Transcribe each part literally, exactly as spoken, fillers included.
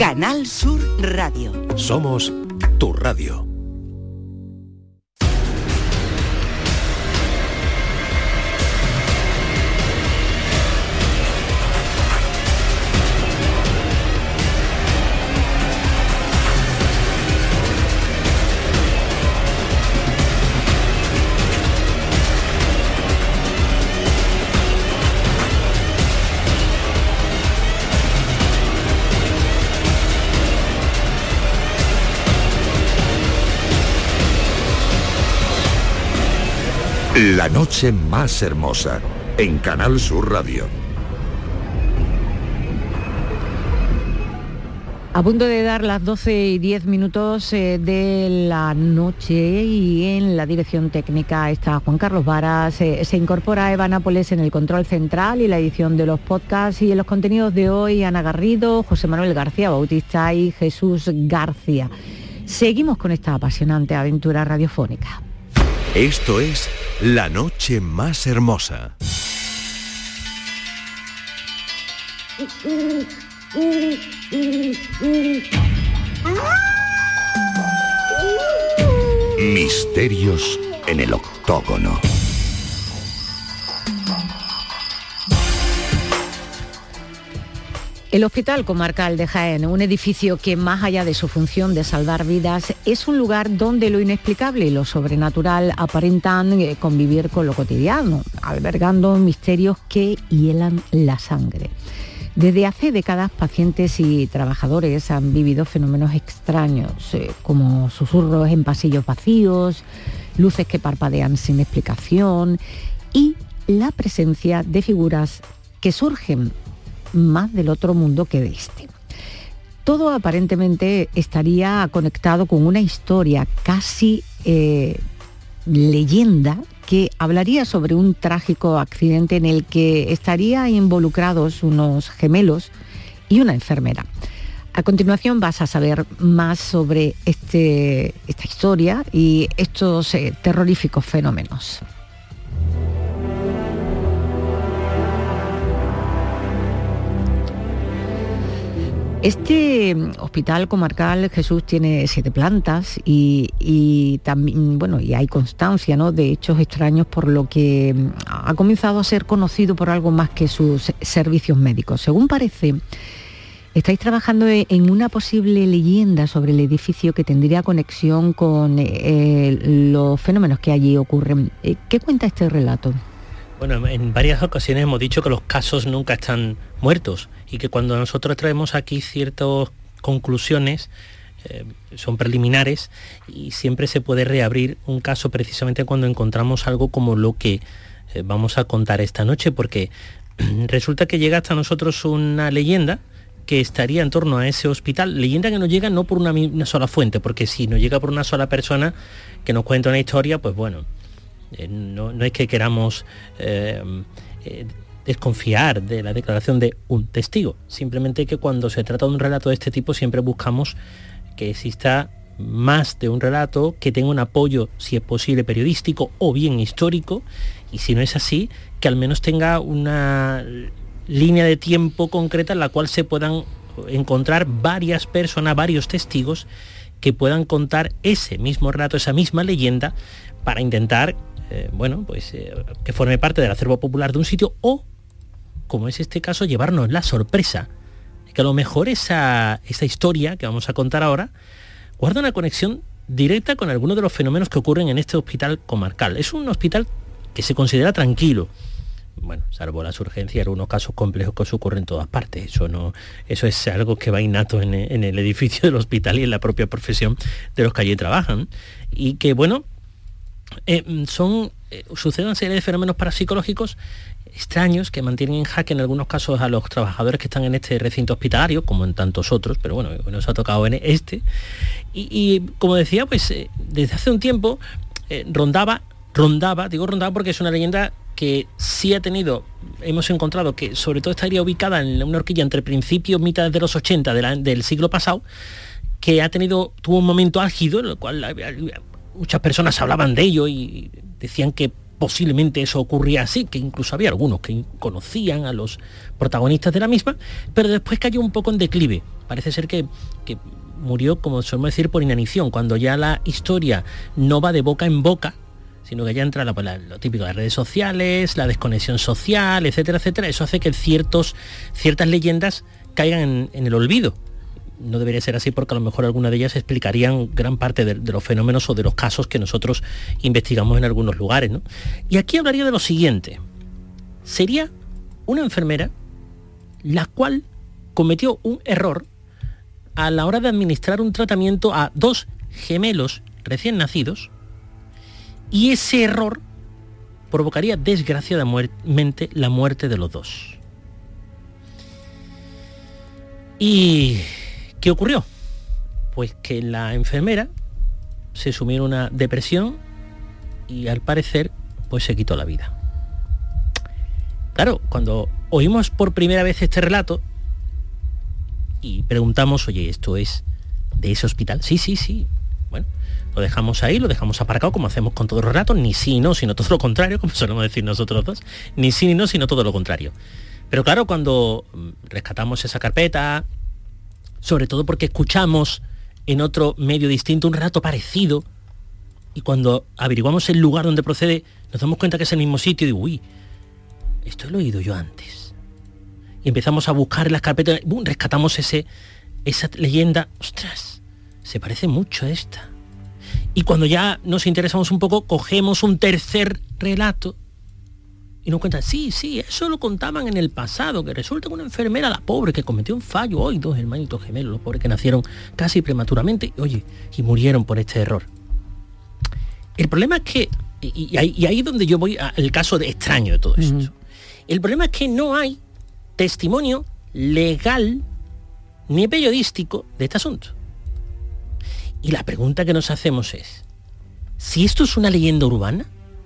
Canal Sur Radio. Somos tu radio. La noche más hermosa, en Canal Sur Radio. A punto de dar las doce y diez minutos eh, de la noche, y en la dirección técnica está Juan Carlos Varas. Eh, se incorpora Eva Nápoles en el control central y la edición de los podcasts, y en los contenidos de hoy Ana Garrido, José Manuel García Bautista y Jesús García. Seguimos con esta apasionante aventura radiofónica. Esto es La noche más hermosa. Misterios en el octógono. El Hospital Comarcal de Jaén, un edificio que, más allá de su función de salvar vidas, es un lugar donde lo inexplicable y lo sobrenatural aparentan eh, convivir con lo cotidiano, albergando misterios que hielan la sangre. Desde hace décadas, pacientes y trabajadores han vivido fenómenos extraños, eh, como susurros en pasillos vacíos, luces que parpadean sin explicación y la presencia de figuras que surgen más del otro mundo que de este. Todo aparentemente estaría conectado con una historia casi eh, leyenda que hablaría sobre un trágico accidente en el que estarían involucrados unos gemelos y una enfermera. A continuación vas a saber más sobre este, esta historia y estos eh, terroríficos fenómenos. Este hospital comarcal, Jesús, tiene siete plantas y, y también, bueno, y hay constancia, ¿no?, de hechos extraños, por lo que ha comenzado a ser conocido por algo más que sus servicios médicos. Según parece, estáis trabajando en una posible leyenda sobre el edificio que tendría conexión con eh, los fenómenos que allí ocurren. ¿Qué cuenta este relato? Bueno, en varias ocasiones hemos dicho que los casos nunca están muertos y que cuando nosotros traemos aquí ciertas conclusiones eh, son preliminares, y siempre se puede reabrir un caso precisamente cuando encontramos algo como lo que eh, vamos a contar esta noche, porque resulta que llega hasta nosotros una leyenda que estaría en torno a ese hospital, leyenda que nos llega no por una, una sola fuente, porque si nos llega por una sola persona que nos cuenta una historia, pues bueno, Eh, no, no es que queramos eh, eh, desconfiar de la declaración de un testigo, simplemente que cuando se trata de un relato de este tipo siempre buscamos que exista más de un relato, que tenga un apoyo, si es posible, periodístico o bien histórico, y si no es así, que al menos tenga una línea de tiempo concreta en la cual se puedan encontrar varias personas, varios testigos que puedan contar ese mismo relato, esa misma leyenda, para intentar Eh, bueno, pues eh, que forme parte del acervo popular de un sitio, o, como es este caso, llevarnos la sorpresa que a lo mejor esa, esa historia que vamos a contar ahora guarda una conexión directa con algunos de los fenómenos que ocurren en este hospital comarcal. Es un hospital que se considera tranquilo, bueno, salvo las urgencias y algunos casos complejos que ocurren en todas partes. Eso no, eso es algo que va innato en, en el edificio del hospital y en la propia profesión de los que allí trabajan, y que, bueno, Eh, son eh, suceden una serie de fenómenos parapsicológicos extraños que mantienen en jaque en algunos casos a los trabajadores que están en este recinto hospitalario, como en tantos otros, pero bueno, nos ha tocado en este. Y, y como decía, pues eh, desde hace un tiempo eh, rondaba, rondaba, digo rondaba porque es una leyenda que sí ha tenido, hemos encontrado que sobre todo estaría ubicada en una horquilla entre principios, mitad de los ochenta de la, del siglo pasado, que ha tenido, tuvo un momento álgido en el cual muchas personas hablaban de ello y decían que posiblemente eso ocurría así, que incluso había algunos que conocían a los protagonistas de la misma, pero después cayó un poco en declive. parece ser que, que murió, como solemos decir, por inanición, cuando ya la historia no va de boca en boca, sino que ya entra la, la, lo típico de las redes sociales, la desconexión social, etcétera, etcétera. Eso hace que ciertos, ciertas leyendas caigan en, en el olvido. No debería ser así, porque a lo mejor algunas de ellas explicarían gran parte de, de los fenómenos o de los casos que nosotros investigamos en algunos lugares, ¿no? Y aquí hablaría de lo siguiente. Sería una enfermera la cual cometió un error a la hora de administrar un tratamiento a dos gemelos recién nacidos, y ese error provocaría desgraciadamente la muerte de los dos. ¿Y qué ocurrió? Pues que la enfermera se sumió en una depresión y al parecer pues se quitó la vida. Claro, cuando oímos por primera vez este relato y preguntamos, oye, ¿esto es de ese hospital? Sí, sí, sí. Bueno, lo dejamos ahí, lo dejamos aparcado, como hacemos con todos los relatos, ni sí, no, sino todo lo contrario, como solemos decir nosotros dos, ni sí ni no, sino todo lo contrario. Pero claro, cuando rescatamos esa carpeta, sobre todo porque escuchamos en otro medio distinto un relato parecido, y cuando averiguamos el lugar donde procede, nos damos cuenta que es el mismo sitio, y digo, uy, esto lo he oído yo antes. Y empezamos a buscar en las carpetas, ¡bum!, rescatamos ese, esa leyenda, ostras, se parece mucho a esta. Y cuando ya nos interesamos un poco, cogemos un tercer relato y nos cuentan, sí, sí, eso lo contaban en el pasado, que resulta que una enfermera, la pobre, que cometió un fallo, hoy dos hermanitos gemelos, los pobres que nacieron casi prematuramente, oye, y murieron por este error. El problema es que, y, y, ahí, y ahí es donde yo voy al caso de extraño de todo esto, uh-huh. El problema es que no hay testimonio legal ni periodístico de este asunto. Y la pregunta que nos hacemos es, si esto es una leyenda urbana,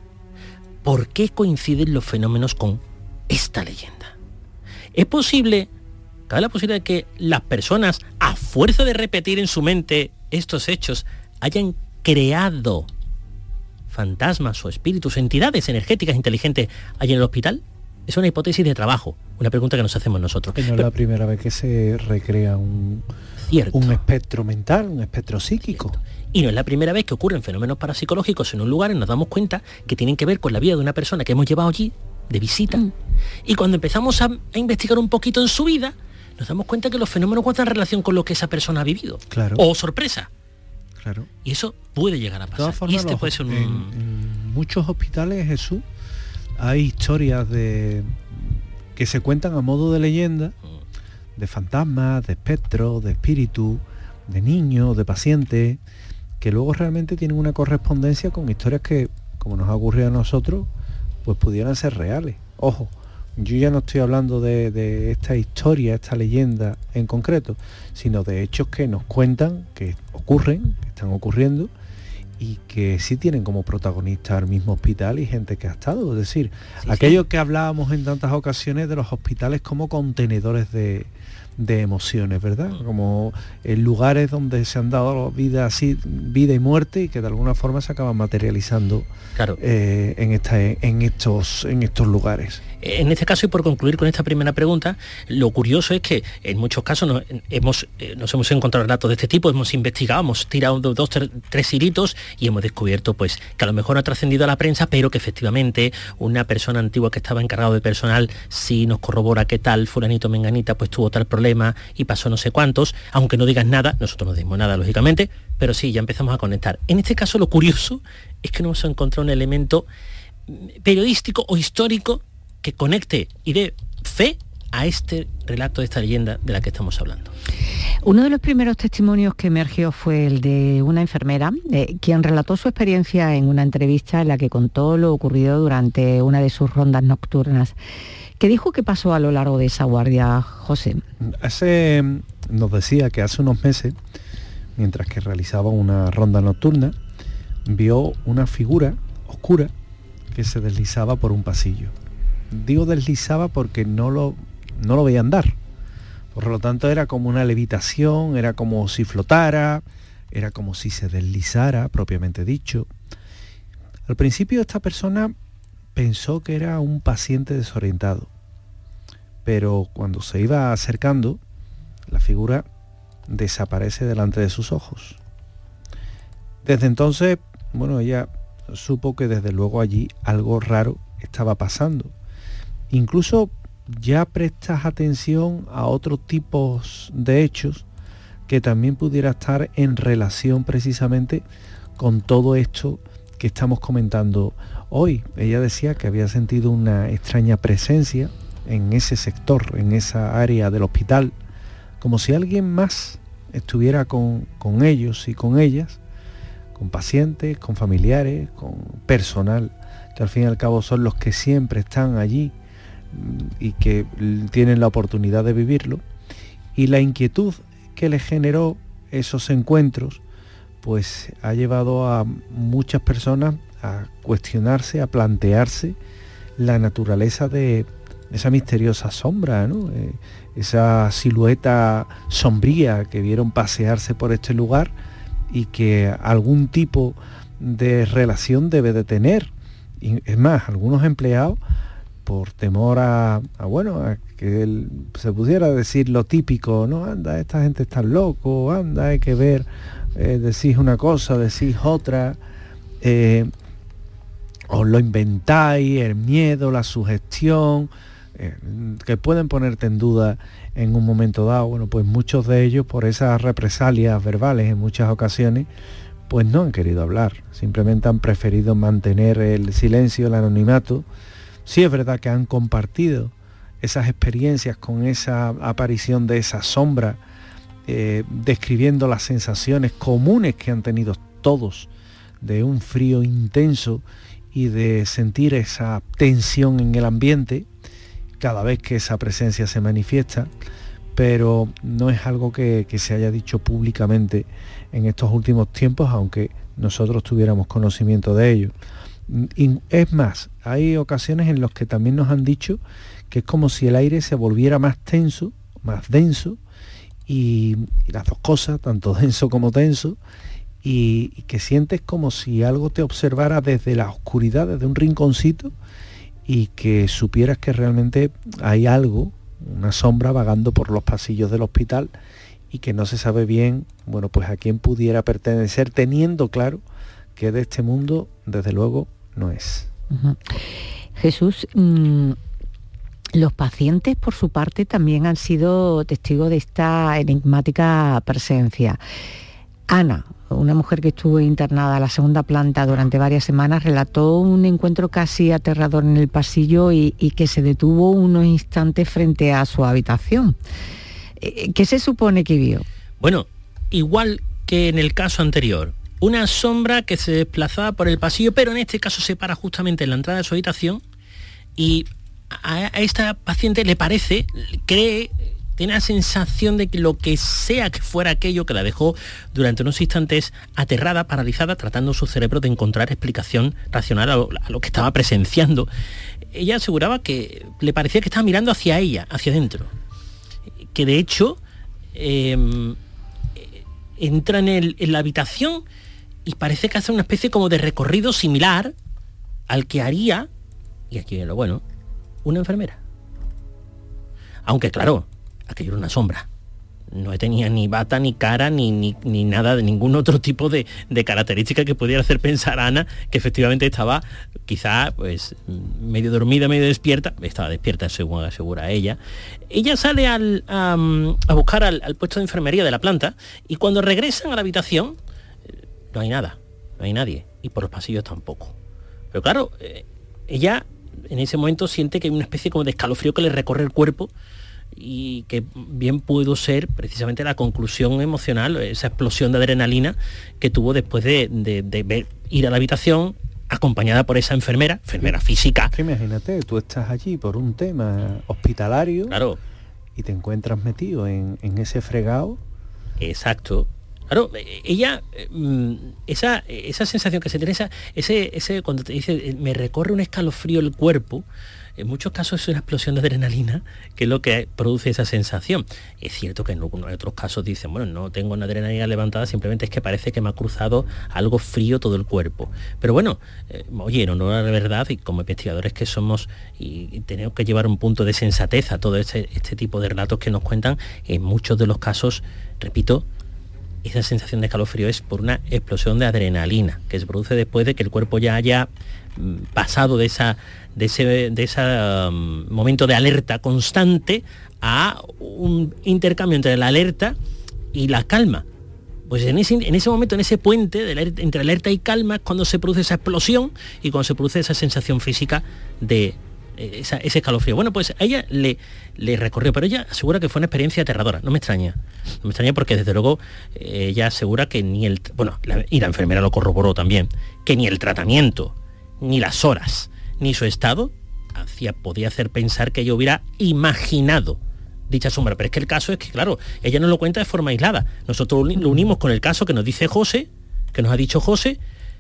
¿por qué coinciden los fenómenos con esta leyenda? ¿Es posible, cabe la posibilidad de que las personas, a fuerza de repetir en su mente estos hechos, hayan creado fantasmas o espíritus, entidades energéticas inteligentes allí en el hospital? Es una hipótesis de trabajo, una pregunta que nos hacemos nosotros. Que no es Pero, la primera vez que se recrea un, un espectro mental, un espectro psíquico. Cierto. Y no es la primera vez que ocurren fenómenos parapsicológicos en un lugar y nos damos cuenta que tienen que ver con la vida de una persona que hemos llevado allí de visita. Mm. Y cuando empezamos a, a investigar un poquito en su vida, nos damos cuenta que los fenómenos guardan relación con lo que esa persona ha vivido. Claro. O sorpresa. Claro. Y eso puede llegar a pasar. De todas formas, y este los, puede ser un... en, en muchos hospitales, Jesús, hay historias de que se cuentan a modo de leyenda, de fantasmas, de espectros, de espíritus, de niños, de pacientes, que luego realmente tienen una correspondencia con historias que, como nos ha ocurrido a nosotros, pues pudieran ser reales. Ojo, yo ya no estoy hablando de, de esta historia, esta leyenda en concreto, sino de hechos que nos cuentan, que ocurren, que están ocurriendo, y que sí tienen como protagonista el mismo hospital y gente que ha estado. Es decir, sí, aquello sí. que hablábamos en tantas ocasiones de los hospitales como contenedores de, de emociones, ¿verdad? Como en lugares donde se han dado vida así, vida y muerte, y que de alguna forma se acaban materializando claro. eh, en, esta, en, estos, en estos lugares. En este caso, y por concluir con esta primera pregunta, lo curioso es que en muchos casos nos hemos, eh, nos hemos encontrado relatos de este tipo, hemos investigado, hemos tirado dos, dos tres, tres hilitos y hemos descubierto pues que a lo mejor no ha trascendido a la prensa, pero que efectivamente una persona antigua que estaba encargado de personal sí nos corrobora que tal fulanito menganita pues tuvo tal problema y pasó no sé cuántos, aunque no digas nada, nosotros no decimos nada lógicamente, pero sí, ya empezamos a conectar. En este caso lo curioso es que no hemos encontrado un elemento periodístico o histórico que conecte y dé fe a este relato, de esta leyenda de la que estamos hablando. Uno de los primeros testimonios que emergió fue el de una enfermera, eh, quien relató su experiencia en una entrevista en la que contó lo ocurrido durante una de sus rondas nocturnas. ¿Qué dijo que pasó a lo largo de esa guardia, José? Hace, nos decía que hace unos meses, mientras que realizaba una ronda nocturna, vio una figura oscura que se deslizaba por un pasillo. Digo deslizaba porque no lo, no lo veía andar. Por lo tanto era como una levitación, era como si flotara, era como si se deslizara, propiamente dicho. Al principio esta persona pensó que era un paciente desorientado, pero cuando se iba acercando, la figura desaparece delante de sus ojos. Desde entonces, bueno, ella supo que desde luego allí algo raro estaba pasando. Incluso ya prestas atención a otros tipos de hechos que también pudiera estar en relación precisamente con todo esto que estamos comentando hoy. Ella decía que había sentido una extraña presencia en ese sector, en esa área del hospital, como si alguien más estuviera con, con ellos y con ellas, con pacientes, con familiares, con personal, que al fin y al cabo son los que siempre están allí y que tienen la oportunidad de vivirlo. Y la inquietud que le generó esos encuentros, pues ha llevado a muchas personas a cuestionarse, a plantearse la naturaleza de esa misteriosa sombra, ¿no? Eh, esa silueta sombría que vieron pasearse por este lugar y que algún tipo de relación debe de tener. Y es más, algunos empleados, por temor a, a bueno, a que él se pudiera decir lo típico, no, anda, esta gente está loco, anda, hay que ver, eh, decís una cosa, decís otra, eh, os lo inventáis, el miedo, la sugestión, eh, que pueden ponerte en duda en un momento dado. Bueno, pues muchos de ellos, por esas represalias verbales en muchas ocasiones, pues no han querido hablar, simplemente han preferido mantener el silencio, el anonimato. Sí es verdad que han compartido esas experiencias con esa aparición de esa sombra, eh, describiendo las sensaciones comunes que han tenido todos de un frío intenso y de sentir esa tensión en el ambiente cada vez que esa presencia se manifiesta, pero no es algo que, que se haya dicho públicamente en estos últimos tiempos, aunque nosotros tuviéramos conocimiento de ello. Y es más, hay ocasiones en las que también nos han dicho que es como si el aire se volviera más tenso, más denso, y, y las dos cosas, tanto denso como tenso, y, y que sientes como si algo te observara desde la oscuridad, desde un rinconcito, y que supieras que realmente hay algo, una sombra vagando por los pasillos del hospital y que no se sabe bien, bueno, pues a quién pudiera pertenecer, teniendo claro que de este mundo, desde luego, no es. Uh-huh. Jesús, mmm, los pacientes, por su parte, también han sido testigos de esta enigmática presencia. Ana, una mujer que estuvo internada a la segunda planta durante varias semanas, relató un encuentro casi aterrador en el pasillo y, y que se detuvo unos instantes frente a su habitación. ¿Qué se supone que vio? Bueno, igual que en el caso anterior, una sombra que se desplazaba por el pasillo, pero en este caso se para justamente en la entrada de su habitación y a, a esta paciente le parece, cree, tiene la sensación de que lo que sea que fuera aquello que la dejó durante unos instantes aterrada, paralizada, tratando su cerebro de encontrar explicación racional a lo, a lo que estaba presenciando. Ella aseguraba que le parecía que estaba mirando hacia ella, hacia adentro. Que de hecho eh, entra en, el, en la habitación y parece que hace una especie como de recorrido similar al que haría, y aquí viene lo bueno, una enfermera. Aunque claro, aquello era una sombra. No tenía ni bata, ni cara, ni, ni, ni nada de ningún otro tipo de, de característica que pudiera hacer pensar a Ana que efectivamente estaba quizá pues medio dormida, medio despierta. Estaba despierta, según asegura ella. Ella sale al, a, a buscar al, al puesto de enfermería de la planta y cuando regresan a la habitación no hay nada, no hay nadie y por los pasillos tampoco. Pero claro, eh, ella en ese momento siente que hay una especie como de escalofrío que le recorre el cuerpo y que bien pudo ser precisamente la conclusión emocional, esa explosión de adrenalina que tuvo después de, de, de ver, ir a la habitación acompañada por esa enfermera, enfermera física. Que imagínate, tú estás allí por un tema hospitalario, claro, y te encuentras metido en, en ese fregado. Exacto. Claro, ella, esa, esa sensación que se tiene, esa, ese, ese, cuando te dice, me recorre un escalofrío el cuerpo, en muchos casos es una explosión de adrenalina que es lo que produce esa sensación. Es cierto que en otros casos dicen, bueno, no tengo una adrenalina levantada, simplemente es que parece que me ha cruzado algo frío todo el cuerpo. Pero bueno, eh, oye, en honor a la verdad, y como investigadores que somos, y, y tenemos que llevar un punto de sensatez a todo este, este tipo de relatos que nos cuentan, en muchos de los casos, repito, esa sensación de escalofrío es por una explosión de adrenalina que se produce después de que el cuerpo ya haya pasado de esa de ese de ese um, momento de alerta constante a un intercambio entre la alerta y la calma. Pues en ese, en ese momento, en ese puente de alerta, entre alerta y calma, es cuando se produce esa explosión y cuando se produce esa sensación física de esa, ese escalofrío. Bueno, pues a ella le, le recorrió, pero ella asegura que fue una experiencia aterradora. No me extraña. No me extraña porque desde luego ella asegura que ni el... Bueno, la, y la enfermera lo corroboró también, que ni el tratamiento, ni las horas, ni su estado hacía, podía hacer pensar que ella hubiera imaginado dicha sombra. Pero es que el caso es que, claro, ella nos lo cuenta de forma aislada. Nosotros lo unimos con el caso que nos dice José, que nos ha dicho José,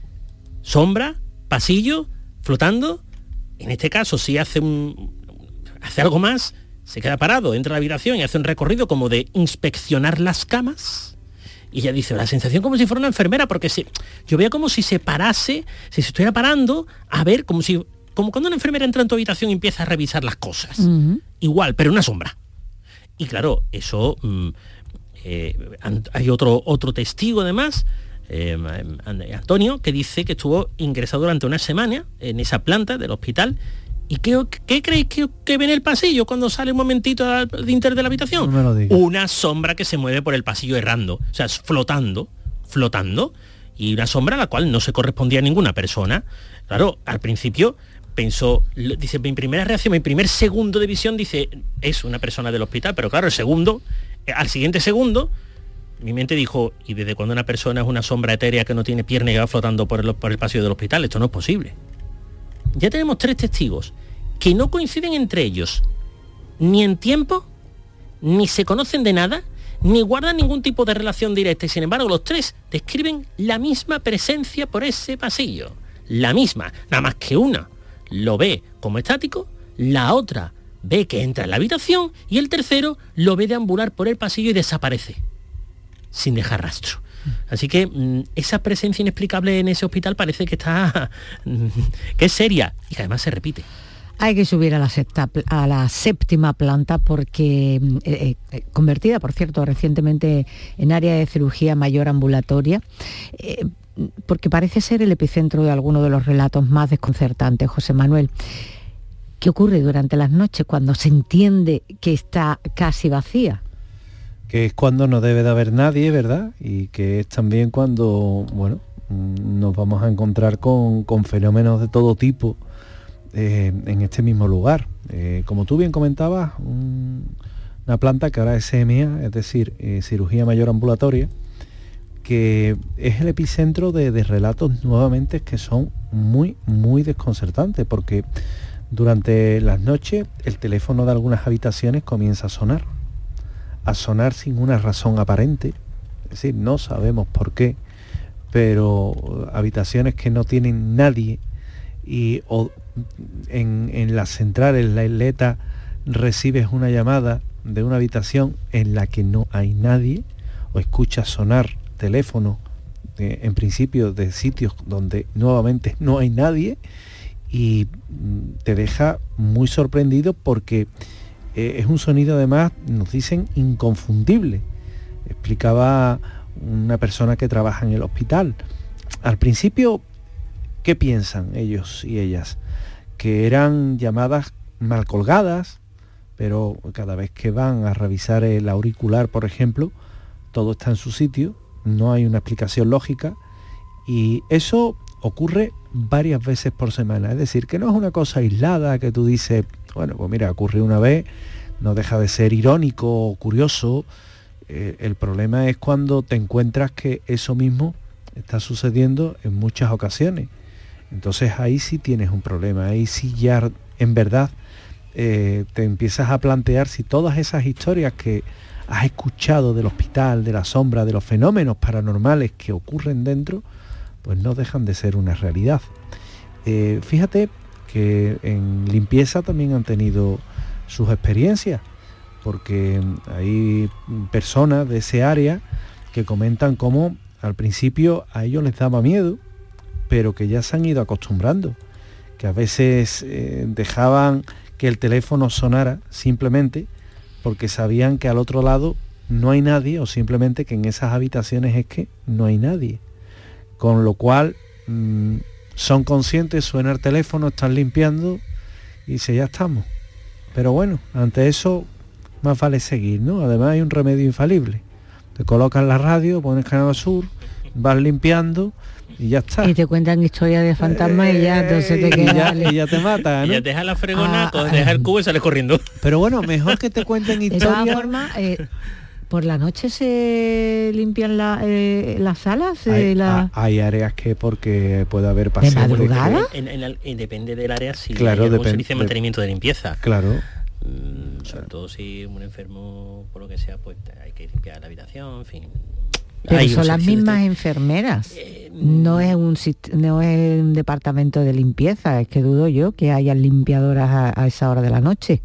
sombra, pasillo, flotando. En este caso, si hace un hace algo más, se queda parado, entra a la habitación y hace un recorrido como de inspeccionar las camas. Y ella dice, la sensación como si fuera una enfermera, porque se, yo veía como si se parase, si se estuviera parando, a ver, como si como cuando una enfermera entra en tu habitación y empieza a revisar las cosas. Uh-huh. Igual, pero una sombra. Y claro, eso... Mm, eh, hay otro, otro testigo además, Eh, Antonio, que dice que estuvo ingresado durante una semana en esa planta del hospital. ¿Y qué, qué creéis que, que ve en el pasillo cuando sale un momentito al inter de la habitación? No me lo digas. Una sombra que se mueve por el pasillo errando, o sea, flotando, flotando, y una sombra a la cual no se correspondía a ninguna persona. Claro, al principio pensó, dice, mi primera reacción, mi primer segundo de visión, dice, es una persona del hospital, pero claro, el segundo, al siguiente segundo, mi mente dijo, ¿y desde cuando una persona es una sombra etérea que no tiene pierna y que va flotando por el, por el pasillo del hospital? Esto no es posible. Ya tenemos tres testigos que no coinciden entre ellos, ni en tiempo, ni se conocen de nada, ni guardan ningún tipo de relación directa, y sin embargo los tres describen la misma presencia por ese pasillo. La misma, nada más que una lo ve como estático, la otra ve que entra en la habitación y el tercero lo ve deambular por el pasillo y desaparece sin dejar rastro. Así que mmm, esa presencia inexplicable en ese hospital parece que está mmm, que es seria y que además se repite. Hay que subir a la, septa, a la séptima planta porque, eh, eh, convertida, por cierto, recientemente en área de cirugía mayor ambulatoria, eh, porque parece ser el epicentro de alguno de los relatos más desconcertantes. José Manuel, ¿qué ocurre durante las noches cuando se entiende que está casi vacía? Que es cuando no debe de haber nadie, ¿verdad? Y que es también cuando, bueno, nos vamos a encontrar con, con fenómenos de todo tipo eh, en este mismo lugar. Eh, como tú bien comentabas, un, una planta que ahora es C M A, es decir, eh, cirugía mayor ambulatoria, que es el epicentro de, de relatos nuevamente que son muy, muy desconcertantes, porque durante las noches el teléfono de algunas habitaciones comienza a sonar. a sonar sin una razón aparente, es decir, no sabemos por qué, pero habitaciones que no tienen nadie y o en, en las centrales, la isleta, recibes una llamada de una habitación en la que no hay nadie, o escuchas sonar teléfono, eh, en principio de sitios donde nuevamente no hay nadie, y te deja muy sorprendido porque Eh, es un sonido además, nos dicen, inconfundible. Explicaba una persona que trabaja en el hospital. Al principio, ¿qué piensan ellos y ellas? Que eran llamadas mal colgadas, pero cada vez que van a revisar el auricular, por ejemplo, todo está en su sitio, no hay una explicación lógica, y eso ocurre varias veces por semana. Es decir, que no es una cosa aislada que tú dices, bueno, pues mira, ocurrió una vez, no deja de ser irónico o curioso. Eh, el problema es cuando te encuentras que eso mismo está sucediendo en muchas ocasiones. Entonces ahí sí tienes un problema, ahí sí ya en verdad eh, te empiezas a plantear si todas esas historias que has escuchado del hospital, de la sombra, de los fenómenos paranormales que ocurren dentro, pues no dejan de ser una realidad. Eh, fíjate que en limpieza también han tenido sus experiencias, porque hay personas de ese área que comentan cómo al principio a ellos les daba miedo, pero que ya se han ido acostumbrando, que a veces eh, dejaban que el teléfono sonara simplemente porque sabían que al otro lado no hay nadie, o simplemente que en esas habitaciones es que no hay nadie, con lo cual mmm, son conscientes, suena el teléfono, están limpiando y dice, ya estamos. Pero bueno, ante eso más vale seguir, ¿no? Además hay un remedio infalible. Te colocas la radio, pones Canal Sur, vas limpiando y ya está. Y te cuentan historias de fantasmas eh, y ya entonces te quedas. Y ya, y ya te mata, ¿no? Y ya deja la fregona, ah, deja el cubo y sales corriendo. Pero bueno, mejor que te cuenten historias. De todas formas, eh, por la noche se limpian la, eh, las salas. Eh, hay, la... hay áreas que porque puede haber paseo. ¿De madrugada? De en, en, en, depende del área, si claro, hay algún depende, servicio de mantenimiento de limpieza. Claro. Mm, sobre claro. todo si un enfermo, por lo que sea, pues hay que limpiar la habitación, en fin. Pero hay son las mismas de... enfermeras. Eh, no es un no es un departamento de limpieza, es que dudo yo que hayan limpiadoras a, a esa hora de la noche.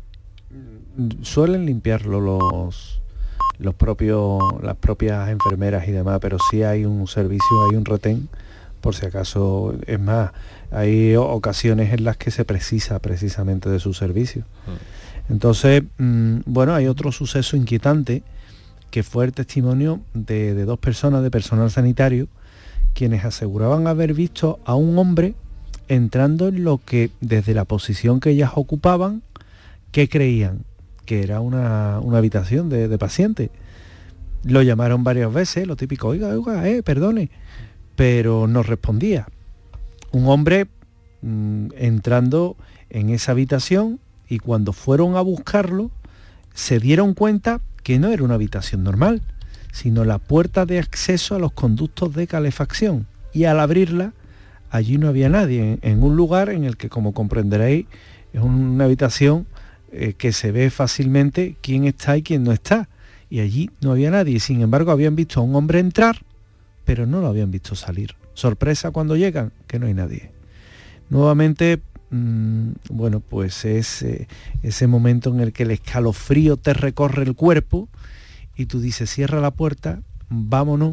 Suelen limpiarlo los los propios las propias enfermeras y demás, pero sí hay un servicio, hay un retén, por si acaso. Es más, hay ocasiones en las que se precisa precisamente de su servicio. Entonces, mmm, bueno, hay otro suceso inquietante que fue el testimonio de, de dos personas de personal sanitario, quienes aseguraban haber visto a un hombre entrando en lo que desde la posición que ellas ocupaban, que creían que era una, una habitación de, de paciente. Lo llamaron varias veces, lo típico, oiga, oiga, eh, perdone, pero no respondía. Un hombre mmm, entrando en esa habitación, y cuando fueron a buscarlo, se dieron cuenta que no era una habitación normal, sino la puerta de acceso a los conductos de calefacción. Y al abrirla, allí no había nadie, en, en un lugar en el que, como comprenderéis, es una habitación eh, que se ve fácilmente quién está y quién no está. Y allí no había nadie. Sin embargo, habían visto a un hombre entrar, pero no lo habían visto salir. Sorpresa cuando llegan, que no hay nadie. Nuevamente, mmm, bueno, pues es eh, ese momento en el que el escalofrío te recorre el cuerpo y tú dices, cierra la puerta, vámonos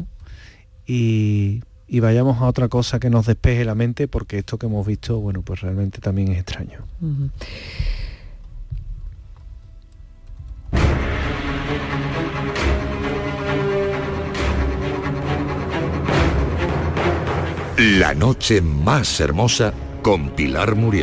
y, y vayamos a otra cosa que nos despeje la mente, porque esto que hemos visto, bueno, pues realmente también es extraño. Uh-huh. La noche más hermosa con Pilar Muriel.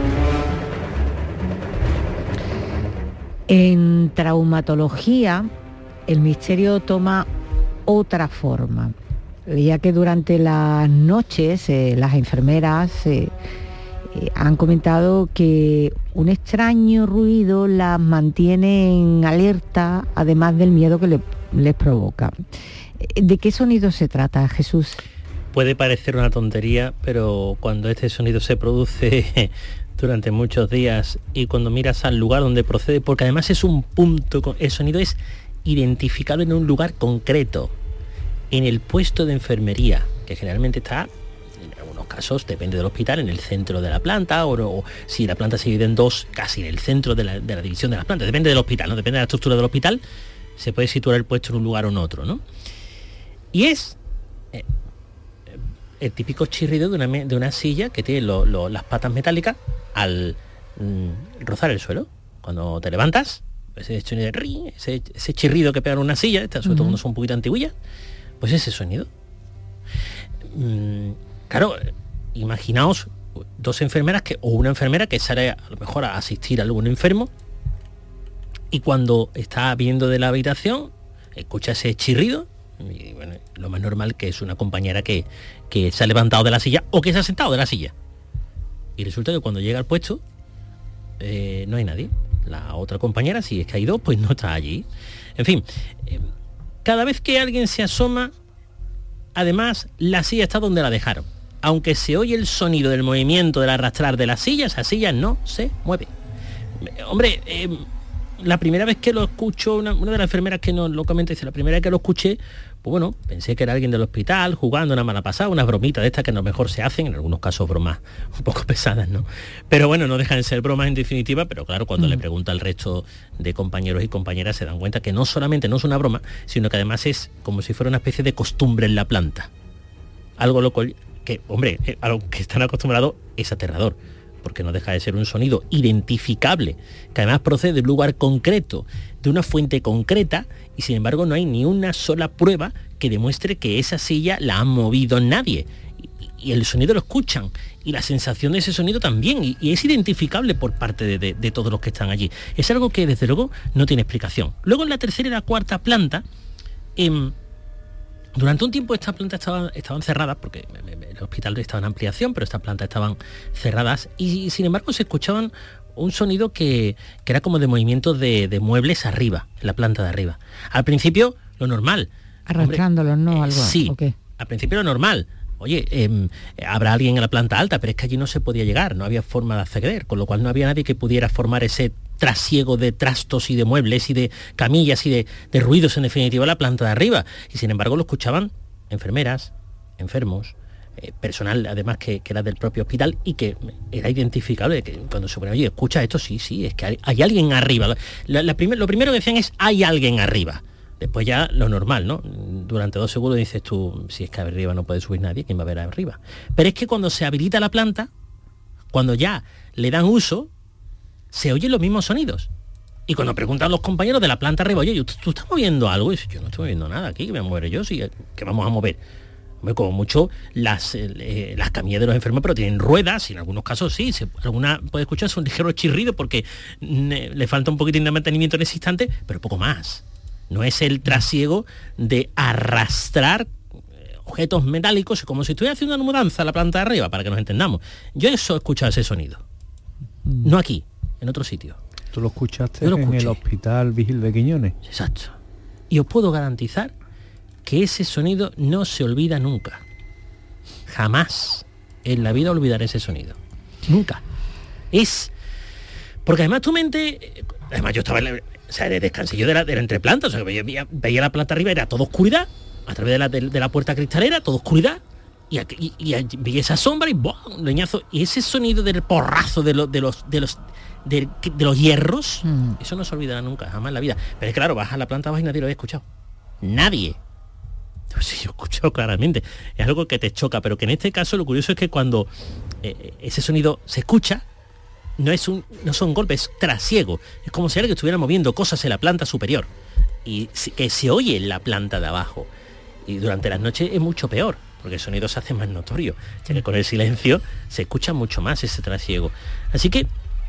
En traumatología, el misterio toma otra forma, ya que durante las noches eh, las enfermeras eh, eh, han comentado que un extraño ruido las mantiene en alerta, además del miedo que le, les provoca. ¿De qué sonido se trata, Jesús? Puede parecer una tontería, pero cuando este sonido se produce durante muchos días y cuando miras al lugar donde procede, porque además es un punto, el sonido es identificado en un lugar concreto, en el puesto de enfermería, que generalmente está, en algunos casos, depende del hospital, en el centro de la planta, o, o si la planta se divide en dos, casi en el centro de la, de la división de las plantas, depende del hospital, ¿no? Depende de la estructura del hospital, se puede situar el puesto en un lugar o en otro, ¿no? Y es eh, el típico chirrido de una, de una silla que tiene lo, lo, las patas metálicas al mm, rozar el suelo. Cuando te levantas, ese, ese, ese chirrido que pegan una silla, sobre todo uh-huh. cuando son un poquito antiguillas, pues ese sonido. Mm, claro, imaginaos dos enfermeras que, o una enfermera que sale a lo mejor a asistir a algún enfermo y cuando está viendo de la habitación, escucha ese chirrido. Y bueno, lo más normal que es una compañera que, que se ha levantado de la silla o que se ha sentado de la silla. Y resulta que cuando llega al puesto eh, no hay nadie. La otra compañera, si es que hay dos, pues no está allí. En fin, eh, cada vez que alguien se asoma, además la silla está donde la dejaron. Aunque se oye el sonido del movimiento del arrastrar de la silla, esa silla no se mueve. Hombre, eh, la primera vez que lo escucho, una, una de las enfermeras que nos lo comenta, dice, la primera vez que lo escuché, pues bueno, pensé que era alguien del hospital jugando una mala pasada, unas bromitas de estas que a lo mejor se hacen, en algunos casos bromas un poco pesadas, ¿no? Pero bueno, no dejan de ser bromas en definitiva, pero claro, cuando mm. le pregunta al resto de compañeros y compañeras se dan cuenta que no solamente no es una broma, sino que además es como si fuera una especie de costumbre en la planta. Algo lo cual, que, hombre, a lo que están acostumbrados es aterrador, porque no deja de ser un sonido identificable, que además procede de un lugar concreto, de una fuente concreta, y sin embargo no hay ni una sola prueba que demuestre que esa silla la ha movido nadie. Y, y el sonido lo escuchan, y la sensación de ese sonido también, y, y es identificable por parte de, de, de todos los que están allí. Es algo que desde luego no tiene explicación. Luego en la tercera y la cuarta planta, eh, durante un tiempo estas plantas estaban, estaban cerradas, porque el hospital estaba en ampliación, pero estas plantas estaban cerradas, y, y sin embargo se escuchaban un sonido que, que era como de movimiento de, de muebles arriba, en la planta de arriba. Al principio, lo normal. Arrastrándolos, ¿no? Eh, Algo, sí, okay. Al principio lo normal. Oye, eh, habrá alguien en la planta alta, pero es que allí no se podía llegar, no había forma de acceder, con lo cual no había nadie que pudiera formar ese trasiego de trastos y de muebles y de camillas y de, de ruidos, en definitiva, en la planta de arriba. Y sin embargo lo escuchaban enfermeras, enfermos, eh, personal además que, que era del propio hospital y que era identificable, que cuando se ponía, oye, escucha esto, sí, sí, es que hay, hay alguien arriba. La, la primer, lo primero que decían es, hay alguien arriba. Después ya lo normal, ¿no? Durante dos segundos dices tú, si es que arriba no puede subir nadie, ¿quién va a ver arriba? Pero es que cuando se habilita la planta, cuando ya le dan uso, se oyen los mismos sonidos. Y cuando preguntan los compañeros de la planta arriba, oye, ¿tú estás moviendo algo? Y dice, yo no estoy moviendo nada aquí, que me voy a mover yo, sí, que vamos a mover. Hombre, como mucho las, eh, las camillas de los enfermos, pero tienen ruedas, y en algunos casos sí, se, alguna puede escucharse un ligero chirrido porque ne, le falta un poquitín de mantenimiento en ese instante, pero poco más. No es el trasiego de arrastrar objetos metálicos como si estuviera haciendo una mudanza a la planta de arriba, para que nos entendamos. Yo eso he escuchado ese sonido. No aquí, en otro sitio. ¿Tú lo escuchaste lo en el Hospital Vigil de Quiñones? Exacto. Y os puedo garantizar que ese sonido no se olvida nunca. Jamás en la vida olvidaré ese sonido. Nunca. Es... Porque además tu mente... Además yo estaba en la... O sea, de descansillo de la, de la entreplanta, o sea, que veía, veía la planta arriba, era toda oscuridad, a través de la, de, de la puerta cristalera, toda oscuridad, y, y, y veía esa sombra y ¡bum! Leñazo, y ese sonido del porrazo de, lo, de los de los de, de los hierros, mm. eso no se olvidará nunca, jamás en la vida. Pero es claro, vas a la planta abajo y nadie lo había escuchado. Nadie. Pues sí, yo he escuchado claramente. Es algo que te choca, pero que en este caso lo curioso es que cuando eh, ese sonido se escucha, no es un no son golpes, trasiego. Es como si alguien estuviera moviendo cosas en la planta superior y que se oye en la planta de abajo. Y durante las noches es mucho peor, porque el sonido se hace más notorio, ya que con el silencio se escucha mucho más ese trasiego. Así que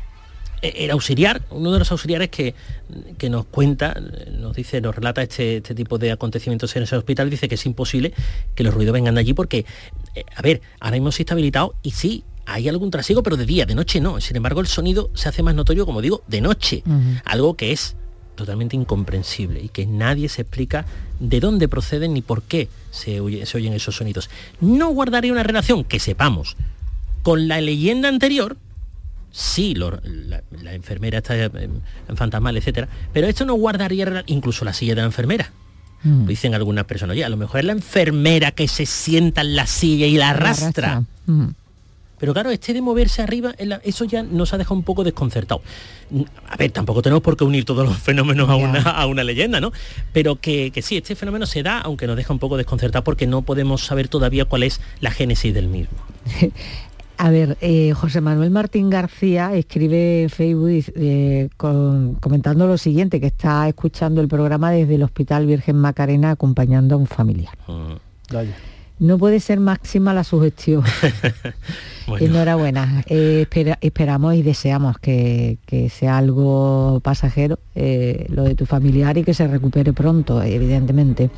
el auxiliar, uno de los auxiliares que, que nos cuenta, nos dice, nos relata este, este tipo de acontecimientos en ese hospital, dice que es imposible que los ruidos vengan de allí porque, eh, a ver, ahora mismo sí está habilitado y sí, hay algún trasiego, pero de día, de noche no. Sin embargo, el sonido se hace más notorio, como digo, de noche. Uh-huh. Algo que es totalmente incomprensible y que nadie se explica de dónde proceden ni por qué se, oye, se oyen esos sonidos. No guardaría una relación, que sepamos, con la leyenda anterior. Sí, lo, la, la enfermera está en, en fantasmal, etcétera. Pero esto no guardaría incluso la silla de la enfermera. Mm. Dicen algunas personas, oye, a lo mejor es la enfermera que se sienta en la silla y la arrastra. La arrastra. Mm. Pero claro, este de moverse arriba, eso ya nos ha dejado un poco desconcertados. A ver, tampoco tenemos por qué unir todos los fenómenos a una, a una leyenda, ¿no? Pero que, que sí, este fenómeno se da, aunque nos deja un poco desconcertados porque no podemos saber todavía cuál es la génesis del mismo. A ver, eh, José Manuel Martín García escribe en Facebook eh, con, comentando lo siguiente, que está escuchando el programa desde el Hospital Virgen Macarena acompañando a un familiar. Uh, no puede ser máxima la sugestión. Bueno. Enhorabuena. Eh, espera, esperamos y deseamos que, que sea algo pasajero, eh, lo de tu familiar, y que se recupere pronto, evidentemente.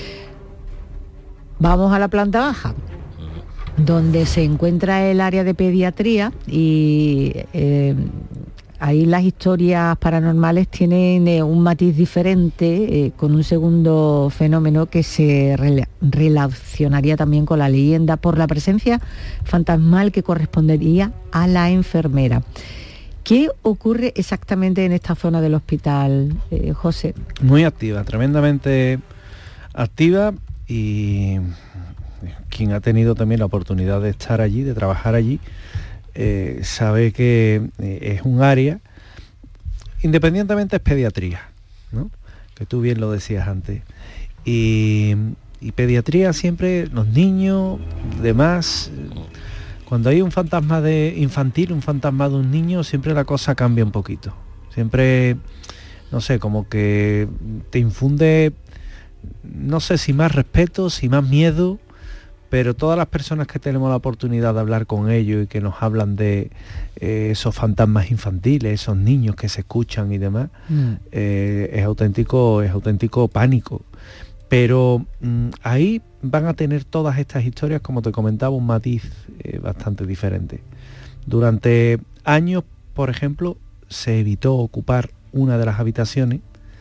Vamos a la planta baja, donde se encuentra el área de pediatría, y eh, ahí las historias paranormales tienen eh, un matiz diferente, eh, con un segundo fenómeno que se rela- relacionaría también con la leyenda por la presencia fantasmal que correspondería a la enfermera. ¿Qué ocurre exactamente en esta zona del hospital, eh, José? Muy activa, tremendamente activa, y quien ha tenido también la oportunidad de estar allí, de trabajar allí, eh, sabe que eh, es un área, independientemente es pediatría, ¿no? Que tú bien lo decías antes. Y, y pediatría siempre, los niños, demás, cuando hay un fantasma de infantil, un fantasma de un niño, siempre la cosa cambia un poquito. Siempre, no sé, como que te infunde, no sé si más respeto, si más miedo, pero todas las personas que tenemos la oportunidad de hablar con ellos y que nos hablan de eh, esos fantasmas infantiles, esos niños que se escuchan y demás, mm. eh, es auténtico, es auténtico pánico. Pero mmm, ahí van a tener todas estas historias, como te comentaba, un matiz eh, bastante diferente. Durante años, por ejemplo, se evitó ocupar una de las habitaciones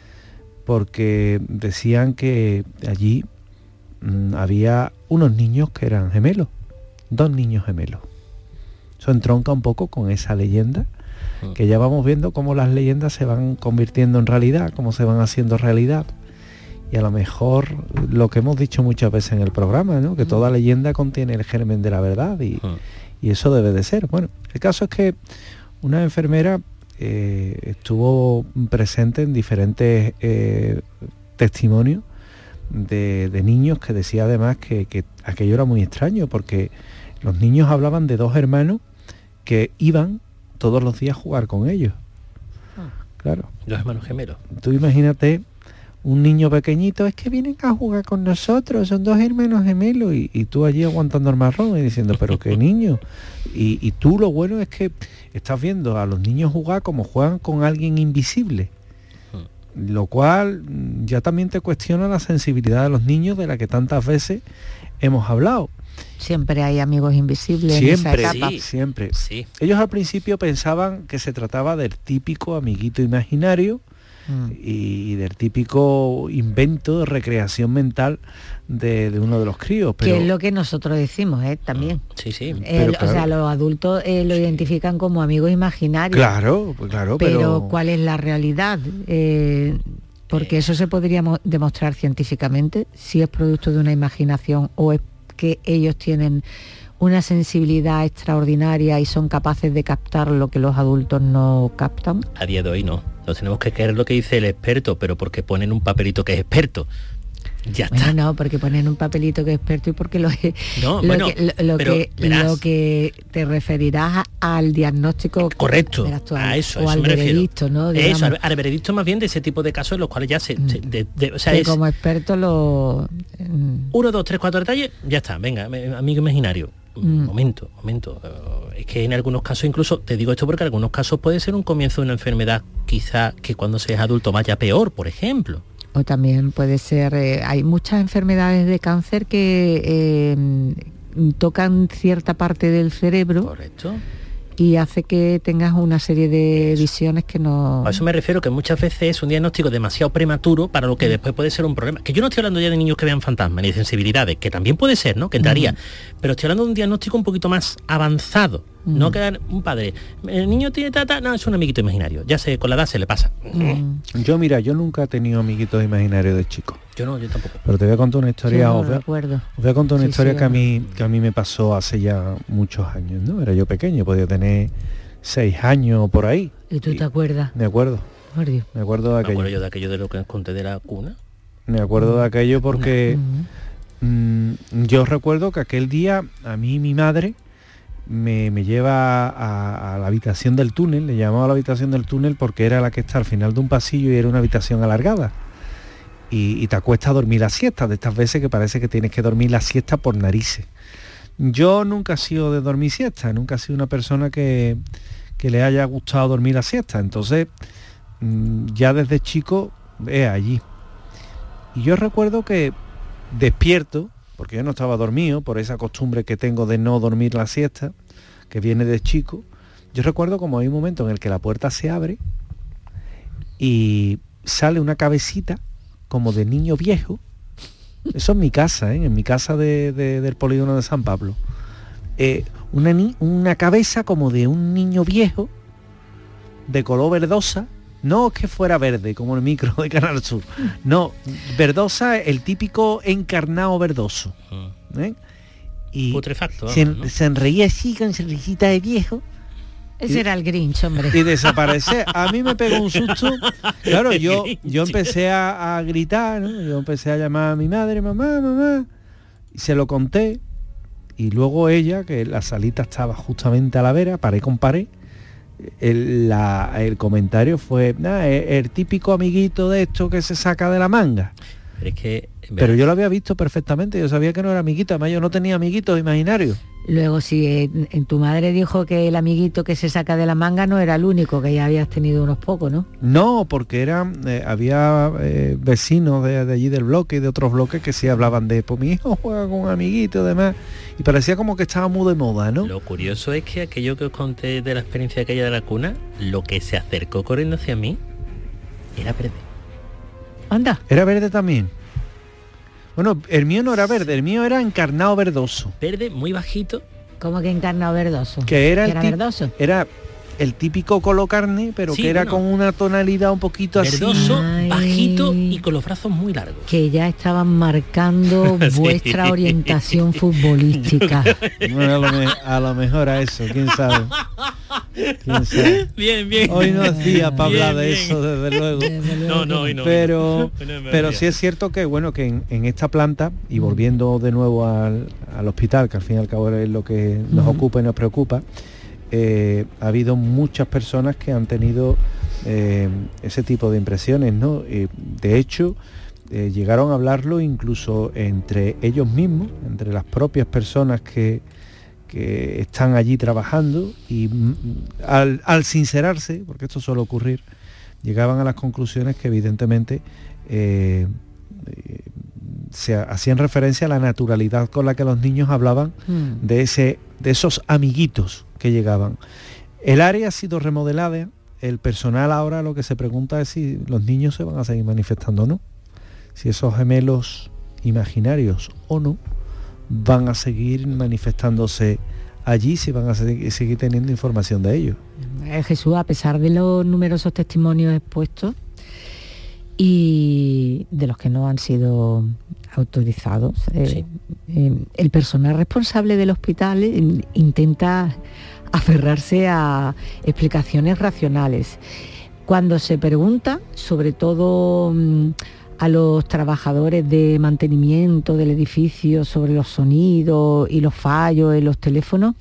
porque decían que allí mmm, había unos niños que eran gemelos, dos niños gemelos. Eso entronca un poco con esa leyenda, que ya vamos viendo cómo las leyendas se van convirtiendo en realidad, cómo se van haciendo realidad. Y a lo mejor lo que hemos dicho muchas veces en el programa, ¿no? Que toda leyenda contiene el germen de la verdad, y, y eso debe de ser. Bueno, el caso es que una enfermera eh, estuvo presente en diferentes eh, testimonios de, de niños, que decía además que, que aquello era muy extraño, porque los niños hablaban de dos hermanos que iban todos los días a jugar con ellos. Claro. Dos hermanos gemelos. Tú imagínate un niño pequeñito, es que vienen a jugar con nosotros, son dos hermanos gemelos, y, y tú allí aguantando el marrón y diciendo, pero qué niño. Y, y tú lo bueno es que estás viendo a los niños jugar como juegan con alguien invisible, lo cual ya también te cuestiona la sensibilidad de los niños, de la que tantas veces hemos hablado. Siempre hay amigos invisibles siempre, en esa etapa. Sí, siempre. Sí. Ellos al principio pensaban que se trataba del típico amiguito imaginario, Mm. y del típico invento de recreación mental de, de uno de los críos. Pero... que es lo que nosotros decimos, ¿eh? También. Sí, sí. El, pero, claro. O sea, los adultos eh, lo identifican como amigos imaginarios. Claro, pues claro, pero... pero... ¿cuál es la realidad? Eh, porque eso se podría demostrar científicamente, si es producto de una imaginación o es que ellos tienen una sensibilidad extraordinaria y son capaces de captar lo que los adultos no captan. A día de hoy no. Nos tenemos que creer lo que dice el experto, pero porque ponen un papelito que es experto. Ya bueno, está. No, porque ponen un papelito que es experto y porque lo, no, lo, bueno, que, lo, lo, pero que, lo que te referirás a, al diagnóstico correcto, tú, a eso, o eso al me veredicto, refiero. ¿no? Eso, al, al veredicto más bien de ese tipo de casos en los cuales ya se... Mm. se de, de, o sea, que es, como experto lo... Mm. Uno, dos, tres, cuatro detalles, ya está, venga, amigo imaginario. Mm. Momento, momento. Es que en algunos casos, incluso, te digo esto porque en algunos casos puede ser un comienzo de una enfermedad, quizá que cuando seas adulto vaya peor, por ejemplo. O también puede ser, eh, hay muchas enfermedades de cáncer que eh, tocan cierta parte del cerebro. Correcto. Y hace que tengas una serie de eso. visiones que no... A eso me refiero, que muchas veces es un diagnóstico demasiado prematuro para lo que después puede ser un problema. Que yo no estoy hablando ya de niños que vean fantasmas ni de sensibilidades, que también puede ser, ¿no? Que entraría. Uh-huh. Pero estoy hablando de un diagnóstico un poquito más avanzado. Uh-huh. No que un padre, el niño tiene tata, no, es un amiguito imaginario. Ya sé, con la edad se le pasa. Uh-huh. Yo, mira, yo nunca he tenido amiguitos imaginarios de chico. Yo no, yo tampoco. Pero te voy a contar una historia, no os, voy a, os voy a contar una sí, historia sí, que, a mí, que a mí me pasó hace ya muchos años, ¿no? Era yo pequeño, podía tener seis años por ahí. ¿Y tú te acuerdas? Me acuerdo. Por Dios. Me acuerdo de aquello. Me acuerdo yo de aquello de lo que os conté de la cuna. Me acuerdo de aquello porque uh-huh. mmm, yo recuerdo que aquel día a mí mi madre me, me lleva a, a la habitación del túnel, le llamaba a la habitación del túnel porque era la que está al final de un pasillo y era una habitación alargada. Y, y te acuestas a dormir la siesta, de estas veces que parece que tienes que dormir la siesta por narices. Yo nunca he sido de dormir siesta, nunca he sido una persona que, que le haya gustado dormir la siesta, entonces mmm, ya desde chico es allí. Y yo recuerdo que despierto, porque yo no estaba dormido, por esa costumbre que tengo de no dormir la siesta, que viene de chico, yo recuerdo como hay un momento en el que la puerta se abre y sale una cabecita como de niño viejo. Eso en mi casa, ¿eh? En mi casa de, de, del polígono de San Pablo. Eh, una, ni- una cabeza como de un niño viejo, de color verdosa, no que fuera verde, como el micro de Canal Sur, no, verdosa, el típico encarnado verdoso. ¿eh? Y putrefacto. Se, ¿no? se enreía así con sonrisita de viejo. Ese y, era el Grinch, hombre. Y desaparecer. A mí me pegó un susto. Claro, yo, yo empecé a, a gritar, ¿no? Yo empecé a llamar a mi madre, mamá, mamá. Y se lo conté. Y luego ella, que la salita estaba justamente a la vera, paré con pared. El, la, el comentario fue, nah, el, el típico amiguito de esto que se saca de la manga. Pero es que... Pero yo lo había visto perfectamente, yo sabía que no era amiguito, además yo no tenía amiguitos imaginarios. Luego, si eh, tu madre dijo que el amiguito que se saca de la manga no era el único, que ya habías tenido unos pocos, ¿no? No, porque eran, eh, había eh, vecinos de, de allí del bloque y de otros bloques que sí hablaban de, pues mi hijo juega con un amiguito y demás, y parecía como que estaba muy de moda, ¿no? Lo curioso es que aquello que os conté de la experiencia aquella de la cuna, lo que se acercó corriendo hacia mí era verde. Anda. ¿Era verde también? Bueno, el mío no era verde, el mío era encarnado verdoso. Verde, muy bajito. ¿Cómo que encarnado verdoso? Que era, ¿Que el era verdoso? Era el típico color carne, pero sí, que era bueno, con una tonalidad un poquito verdoso, así. bajito y con los brazos muy largos. Que ya estaban marcando sí. vuestra orientación futbolística. Bueno, a lo, me, a lo mejor a eso, quién sabe. ¿Quién sabe? Bien, bien. Hoy no es día para hablar de bien. eso, desde luego. Desde luego. No, no, hoy no. Pero, hoy no pero sí es cierto que bueno que en, en esta planta, y volviendo de nuevo al, al hospital, que al fin y al cabo es lo que nos uh-huh. ocupa y nos preocupa, eh, ha habido muchas personas que han tenido eh, ese tipo de impresiones, ¿no? Eh, de hecho, eh, llegaron a hablarlo incluso entre ellos mismos, entre las propias personas que que están allí trabajando, y al, al sincerarse, porque esto suele ocurrir, llegaban a las conclusiones que evidentemente eh, eh, se hacían referencia a la naturalidad con la que los niños hablaban mm. de, ese, de esos amiguitos que llegaban. El área ha sido remodelada, el personal ahora lo que se pregunta es si los niños se van a seguir manifestando o no, si esos gemelos imaginarios o no van a seguir manifestándose allí, si van a seguir, seguir teniendo información de ellos. Eh, Jesús, a pesar de los numerosos testimonios expuestos y de los que no han sido autorizados, eh, sí. eh, el personal responsable del hospital eh, intenta aferrarse a explicaciones racionales. Cuando se pregunta, sobre todo mmm, a los trabajadores de mantenimiento del edificio sobre los sonidos y los fallos en los teléfonos,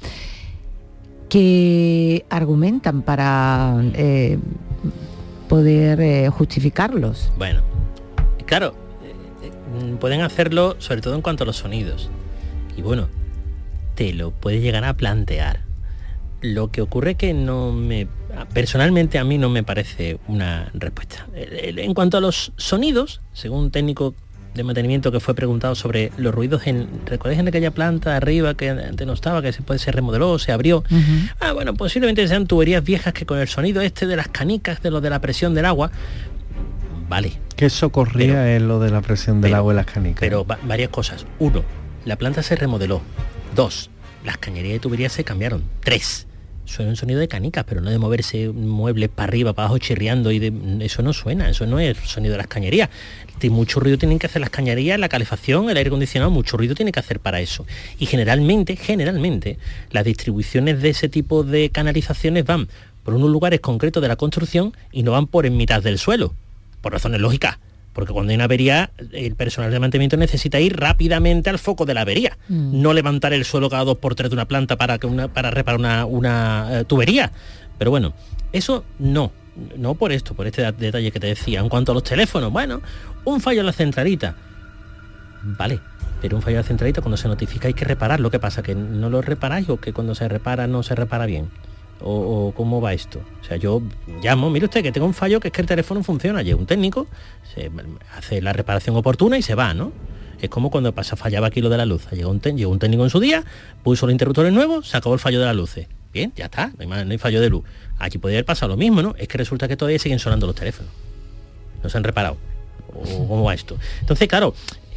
que argumentan para eh, poder eh, justificarlos. Bueno, claro, eh, pueden hacerlo sobre todo en cuanto a los sonidos. Y bueno, te lo puedes llegar a plantear. Lo que ocurre que no me... Personalmente a mí no me parece una respuesta. En cuanto a los sonidos, según un técnico de mantenimiento que fue preguntado sobre los ruidos en... ¿Recuerdas en aquella planta de arriba que antes no estaba, que después se remodeló, se abrió? Uh-huh. Ah, bueno, posiblemente sean tuberías viejas que con el sonido este de las canicas, de lo de la presión del agua... Vale. ¿Qué socorría pero, en lo de la presión del pero, agua y las canicas? Pero va, varias cosas. Uno, la planta se remodeló. Dos, las cañerías de tuberías se cambiaron. Tres, suena un sonido de canicas, pero no de moverse muebles para arriba, para abajo, chirriando, y de... eso no suena, eso no es el sonido de las cañerías. Mucho ruido tienen que hacer las cañerías, la calefacción, el aire acondicionado, mucho ruido tiene que hacer para eso. Y generalmente, generalmente, las distribuciones de ese tipo de canalizaciones van por unos lugares concretos de la construcción y no van por en mitad del suelo, por razones lógicas. Porque cuando hay una avería, el personal de mantenimiento necesita ir rápidamente al foco de la avería, mm. no levantar el suelo cada dos por tres de una planta para, que una, para reparar una, una uh, tubería. Pero bueno, eso no, no por esto, por este detalle que te decía. En cuanto a los teléfonos, bueno, un fallo en la centralita. Vale, pero un fallo en la centralita cuando se notifica hay que repararlo. ¿Qué pasa? ¿Que no lo reparáis o que cuando se repara no se repara bien? O, o cómo va esto. O sea, yo llamo, mire usted que tengo un fallo, que es que el teléfono funciona, llega un técnico, se hace la reparación oportuna y se va, ¿no? Es como cuando pasa, fallaba aquí lo de la luz. Llegó un, llegó un técnico en su día, puso los interruptores nuevos, se acabó el fallo de las luces. Bien, ya está, no hay, más, no hay fallo de luz. Aquí podría haber pasado lo mismo, ¿no? Es que resulta que todavía siguen sonando los teléfonos. No se han reparado. ¿O cómo va esto? Entonces, claro,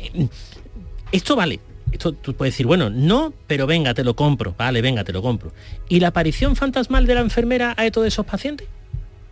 esto vale. Esto tú puedes decir, bueno, no, pero venga, te lo compro. Vale, venga, te lo compro. ¿Y la aparición fantasmal de la enfermera a todos esos pacientes?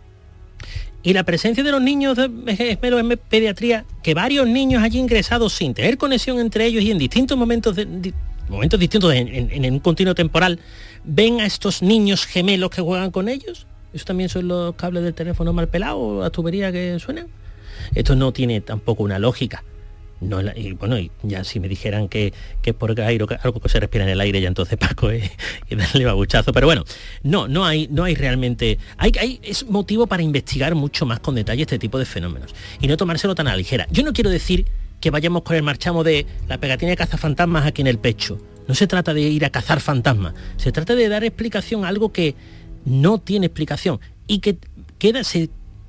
Y la presencia de los niños de gemelos en pediatría, que varios niños allí ingresados sin tener conexión entre ellos y en distintos momentos, de, di, momentos distintos en, en, en un continuo temporal, ven a estos niños gemelos que juegan con ellos. ¿Eso también son los cables del teléfono mal pelados o la tubería que suenan? Esto no tiene tampoco una lógica. No, y bueno, y ya si me dijeran que, que es por aire, algo que se respira en el aire, ya entonces Paco es y darle babuchazo. Pero bueno, no, no hay, no hay realmente. Hay, hay, es motivo para investigar mucho más con detalle este tipo de fenómenos y no tomárselo tan a la ligera. Yo no quiero decir que vayamos con el marchamo de la pegatina de cazafantasmas aquí en el pecho. No se trata de ir a cazar fantasmas, se trata de dar explicación a algo que no tiene explicación y que queda, se,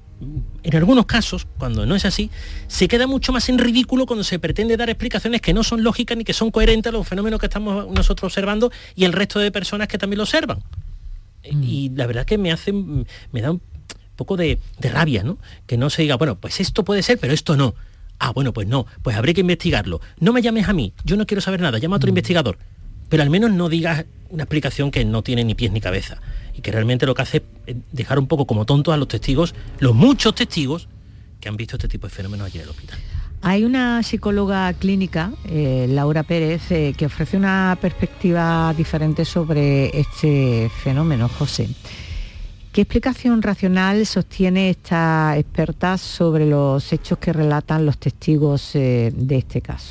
en algunos casos, cuando no es así, se queda mucho más en ridículo cuando se pretende dar explicaciones que no son lógicas ni que son coherentes a los fenómenos que estamos nosotros observando y el resto de personas que también lo observan. Mm. Y la verdad que me hace, me da un poco de, de rabia, ¿no? Que no se diga, bueno, pues esto puede ser, pero esto no. Ah, bueno, pues no, pues habría que investigarlo. No me llames a mí, yo no quiero saber nada, llama a otro mm. investigador. Pero al menos no digas una explicación que no tiene ni pies ni cabeza y que realmente lo que hace es dejar un poco como tontos a los testigos, los muchos testigos que han visto este tipo de fenómenos allí en el hospital. Hay una psicóloga clínica, eh, Laura Pérez, eh, que ofrece una perspectiva diferente sobre este fenómeno, José. ¿Qué explicación racional sostiene esta experta sobre los hechos que relatan los testigos eh, de este caso?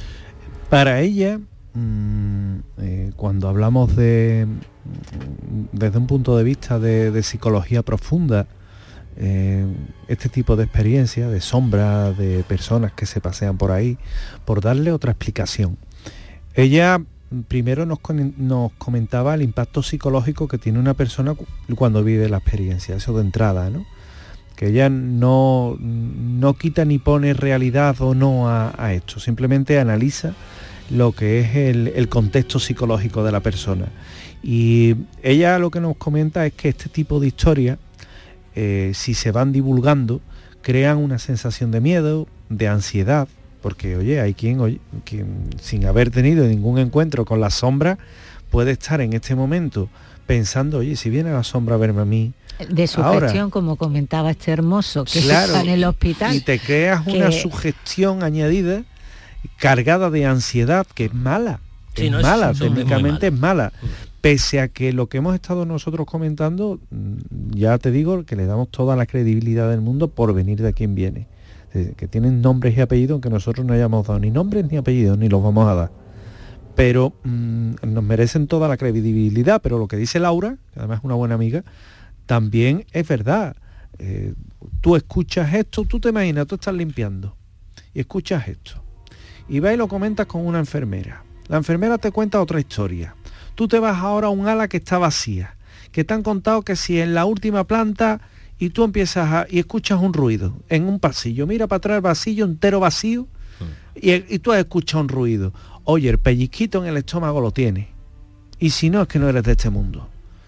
Para ella, mmm, eh, cuando hablamos de, desde un punto de vista de, de psicología profunda, eh, este tipo de experiencia, de sombras, de personas que se pasean por ahí, por darle otra explicación. Ella primero nos, nos comentaba el impacto psicológico que tiene una persona cuando vive la experiencia, eso de entrada, ¿no? Que ella no, no quita ni pone realidad o no a, a esto, simplemente analiza lo que es el, el contexto psicológico de la persona. Y ella lo que nos comenta es que este tipo de historias, eh, si se van divulgando, crean una sensación de miedo, de ansiedad, porque oye, hay quien, oye, quien sin haber tenido ningún encuentro con la sombra puede estar en este momento pensando, oye, si viene la sombra a verme a mí. De sugestión, como comentaba este hermoso, que claro, está en el hospital. Y te creas que... una sugestión añadida, cargada de ansiedad, que es mala, sí, es no, mala, es, técnicamente es mala. Pese a que lo que hemos estado nosotros comentando, ya te digo que le damos toda la credibilidad del mundo por venir de quien viene. Que tienen nombres y apellidos, aunque nosotros no hayamos dado ni nombres ni apellidos, ni los vamos a dar. Pero mmm, nos merecen toda la credibilidad, pero lo que dice Laura, que además es una buena amiga, también es verdad. Eh, tú escuchas esto, tú te imaginas, tú estás limpiando y escuchas esto. Y vas y lo comentas con una enfermera. La enfermera te cuenta otra historia. Tú te vas ahora a un ala que está vacía, que te han contado que si en la última planta... y tú empiezas a, y escuchas un ruido en un pasillo, mira para atrás el pasillo entero vacío y, y tú escuchas un ruido. Oye, el pellizquito en el estómago lo tienes. Y si no, es que no eres de este mundo.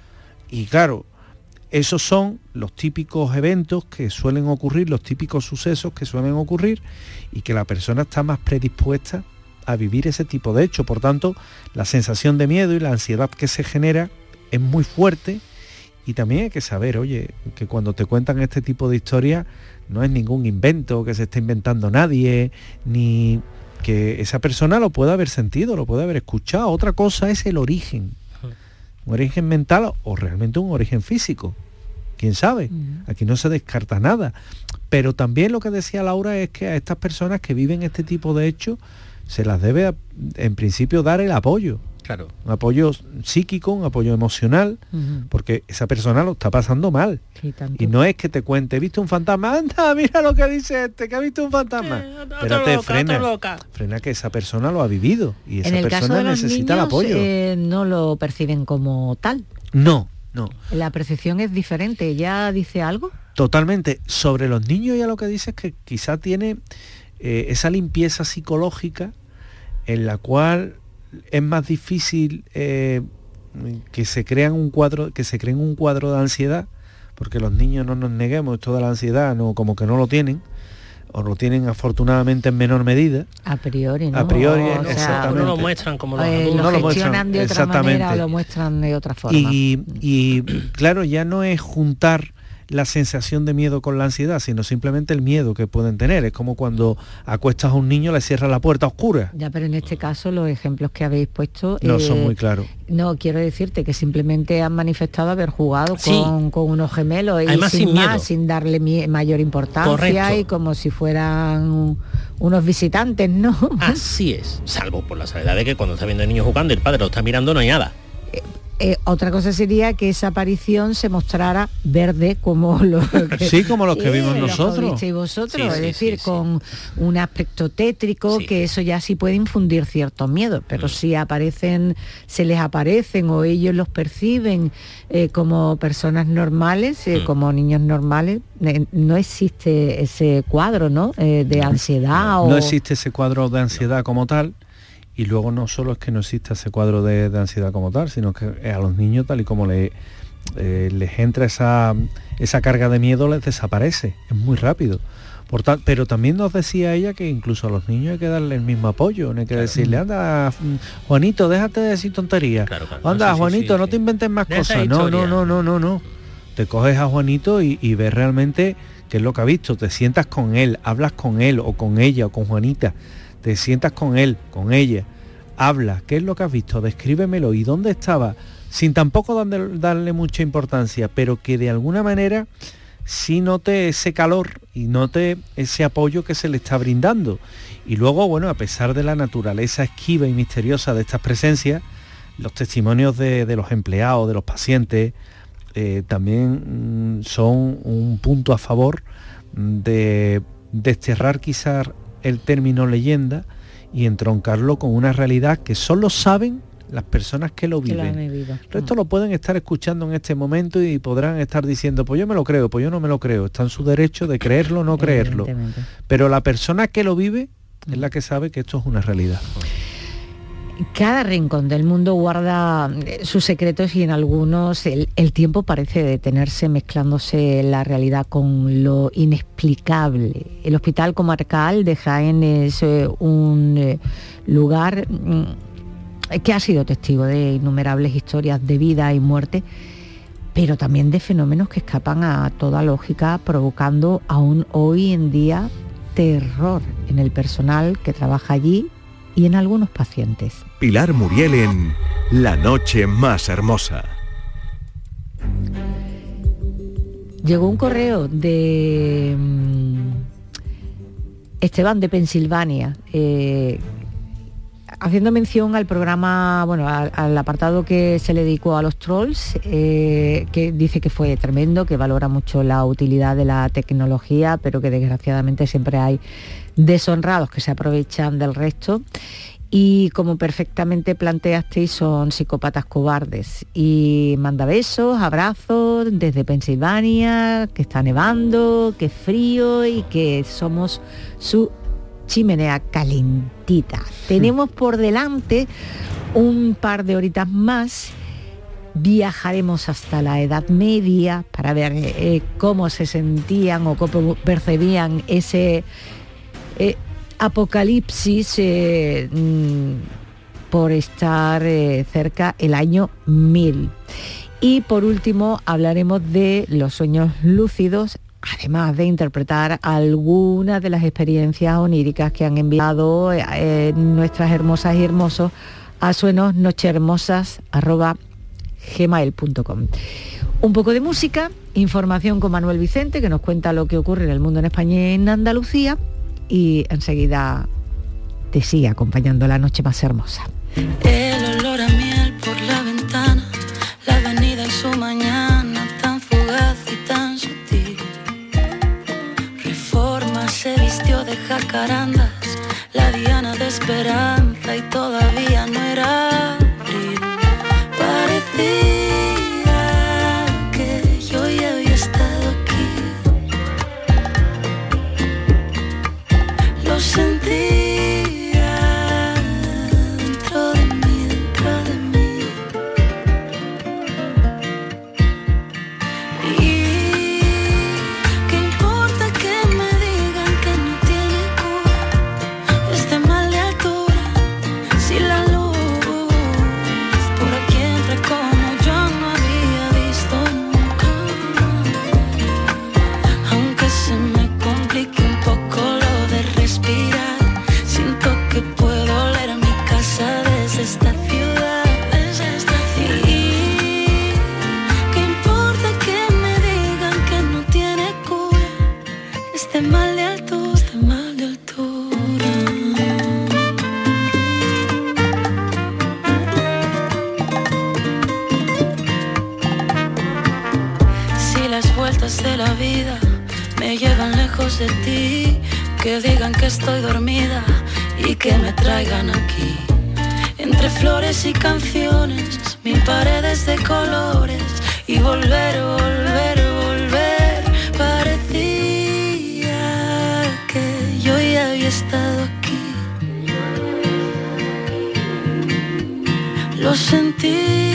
Y claro, esos son los típicos eventos que suelen ocurrir, los típicos sucesos que suelen ocurrir y que la persona está más predispuesta a vivir ese tipo de hechos. Por tanto, la sensación de miedo y la ansiedad que se genera es muy fuerte. Y también hay que saber, oye, que cuando te cuentan este tipo de historias no es ningún invento que se esté inventando nadie, ni que esa persona lo pueda haber sentido, lo puede haber escuchado. Otra cosa es el origen. Un origen mental o realmente un origen físico. ¿Quién sabe? Aquí no se descarta nada. Pero también lo que decía Laura es que a estas personas que viven este tipo de hechos se las debe, en principio, dar el apoyo. Claro. Un apoyo psíquico, un apoyo emocional, uh-huh. porque esa persona lo está pasando mal. Sí, y no es que te cuente, ¿viste un fantasma? Anda, mira lo que dice este, que ha visto un fantasma. Eh, Espérate, frena. Frena que esa persona lo ha vivido y esa persona necesita niños, el apoyo. Eh, no lo perciben como tal. No, no. La percepción es diferente. ¿Ya dice algo? Totalmente. Sobre los niños ya lo que dice es que quizá tiene eh, esa limpieza psicológica en la cual es más difícil eh, que se crean un cuadro, que se creen un cuadro de ansiedad, porque los niños, no nos neguemos, esto de la ansiedad no, como que no lo tienen, o lo tienen afortunadamente en menor medida. A priori, ¿no? A priori, o exactamente. sea, no lo muestran como los eh, adultos. Lo no lo gestionan muestran, de otra manera o lo muestran de otra forma. Y, y claro, ya no es juntar la sensación de miedo con la ansiedad, sino simplemente el miedo que pueden tener. Es como cuando acuestas a un niño, le cierras la puerta oscura. Ya, pero en este caso los ejemplos que habéis puesto... No eh, son muy claros. No, quiero decirte que simplemente han manifestado haber jugado Sí. con, con unos gemelos y Además, sin, sin más, miedo. sin darle mi- mayor importancia. Correcto. Y como si fueran unos visitantes, ¿no? Así es, salvo por la salvedad de que cuando está viendo el niño jugando y el padre lo está mirando no hay nada. Eh, otra cosa sería que esa aparición se mostrara verde como lo que, Sí, como los que vimos lo nosotros. visteis vosotros, Sí, es sí, decir, sí, sí. con un aspecto tétrico, Sí. que eso ya sí puede infundir cierto miedo, pero Mm. si aparecen, se les aparecen o ellos los perciben eh, como personas normales, eh, Mm. como niños normales, eh, no existe ese cuadro, ¿no? Eh, de ansiedad o... No existe ese cuadro de ansiedad como tal, y luego no solo es que no exista ese cuadro de, de ansiedad como tal, sino que a los niños, tal y como le, eh, les entra esa, esa carga de miedo, les desaparece, es muy rápido. Por ta- pero también nos decía ella que incluso a los niños hay que darle el mismo apoyo, no hay que Claro. decirle, anda, mm, Juanito, déjate de decir tonterías, Claro, claro. anda, No, sí, sí, Juanito, sí, no sí. te inventes más Deja esa cosas, no, no, historia. no, no, no, no. Te coges a Juanito y, y ves realmente qué es lo que ha visto, te sientas con él, hablas con él o con ella o con Juanita, te sientas con él, con ella, habla, ¿qué es lo que has visto? Descríbemelo, ¿y dónde estaba? Sin tampoco darle, darle mucha importancia, pero que de alguna manera sí note ese calor y note ese apoyo que se le está brindando. Y luego, bueno, a pesar de la naturaleza esquiva y misteriosa de estas presencias, los testimonios de, de los empleados, de los pacientes, eh, también mm, son un punto a favor de desterrar quizás el término leyenda y entroncarlo con una realidad que solo saben las personas que lo que lo han viven. vivido. Esto lo pueden estar escuchando en este momento y podrán estar diciendo, pues yo me lo creo, pues yo no me lo creo. Está en su derecho de creerlo o no creerlo. Evidentemente. Pero la persona que lo vive es la que sabe que esto es una realidad. Cada rincón del mundo guarda eh, sus secretos y en algunos el, el tiempo parece detenerse mezclándose la realidad con lo inexplicable. El Hospital Comarcal de Jaén es eh, un eh, lugar mm, que ha sido testigo de innumerables historias de vida y muerte, pero también de fenómenos que escapan a toda lógica, provocando aún hoy en día terror en el personal que trabaja allí y en algunos pacientes. Pilar Muriel en La noche más hermosa. Llegó un correo de mm, Esteban de Pensilvania, eh, haciendo mención al programa, bueno, al, al apartado que se le dedicó a los trolls, eh, que dice que fue tremendo, que valora mucho la utilidad de la tecnología, pero que desgraciadamente siempre hay deshonrados que se aprovechan del resto. Y como perfectamente planteasteis, son psicópatas cobardes. Y manda besos, abrazos desde Pensilvania, que está nevando, que es frío y que somos su chimenea calentita. Tenemos por delante un par de horitas más. Viajaremos hasta la Edad Media para ver eh, cómo se sentían o cómo percibían ese eh, apocalipsis eh, mm, por estar eh, cerca el año mil. Y por último hablaremos de los sueños lúcidos, además de interpretar algunas de las experiencias oníricas que han enviado eh, nuestras hermosas y hermosos a suenos nochehermosas arroba gmail punto com. Un poco de música, información con Manuel Vicente, que nos cuenta lo que ocurre en el mundo en España y en Andalucía, y enseguida te sigue acompañando la noche más hermosa. El olor a miel por la ventana, la avenida en su mañana, tan fugaz y tan sutil. Reforma se vistió de jacarandas, la diana de esperanza, y todavía no era abril. Parecía que yo ya había estado aquí. Lo sentía dentro de mí, dentro de mí. Y qué importa que me digan que no tiene cura este mal de altura, si la vueltas de la vida me llevan lejos de ti. Que digan que estoy dormida y que me traigan aquí. Entre flores y canciones, mil paredes de colores. Y volver, volver, volver. Parecía que yo ya había estado aquí. Lo sentí.